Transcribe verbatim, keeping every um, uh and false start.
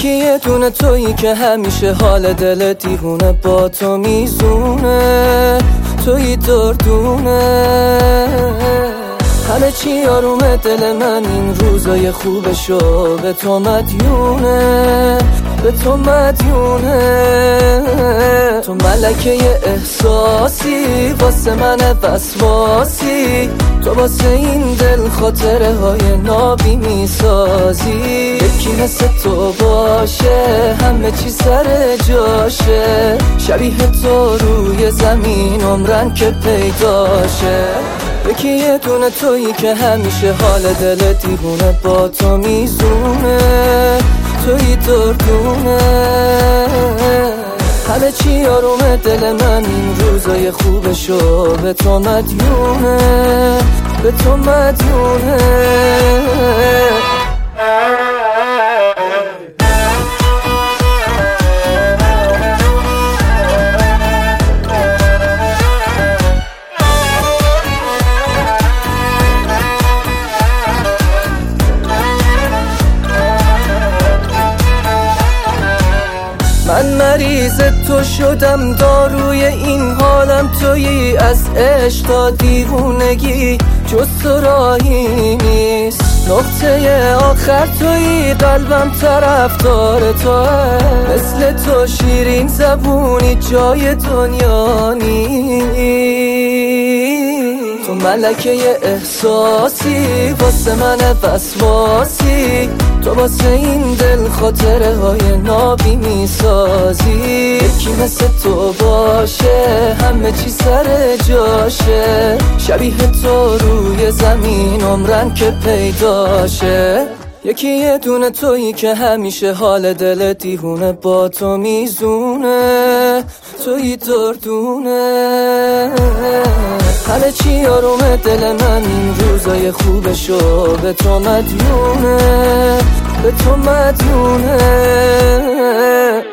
یکی یه دونه تویی که همیشه حال دل دیوونه با تو میزونه، تویی دردونه، همه چی آرومه دل من این روزای خوبشو به تو مدیونه، به تو مدیونه. تو ملکه یه احساسی واسه من وسواسی، تو واسه این دل خاطره های نابی میسازی. یکی مثل تو باشه همه چی سر جاشه، شبیه تو روی زمین عمرن که پیداشه. یکی یه دونه تویی که همیشه حال دل دیوونه با تو میزونه، تویی دردونه، همه چی آرومه دل من این روزای خوبشو به تو مدیونه، به تو مدیونه. من مریض تو شدم، داروی این حالم تویی، از عشق تا دیوونگی جز تو راهی نیست. نقطه آخر تویی، قلبم طرفدار توه، مثل تو شیرین زبونی جای دنیا نیست. تو ملکه یه احساسی واسه من وسواسی، تو واسه این دل خاطره های نابی میسازی. یکی مثل تو باشه همه چی سر جاشه، شبیه تو روی زمین عمرن که پیداشه. یکی یه دونه تویی که همیشه حال دل دیوونه با تو میزونه، تویی دردونه، همه چی آرومه دل من این روزای خوبشو به تو مدیونه، به تو مدیونه.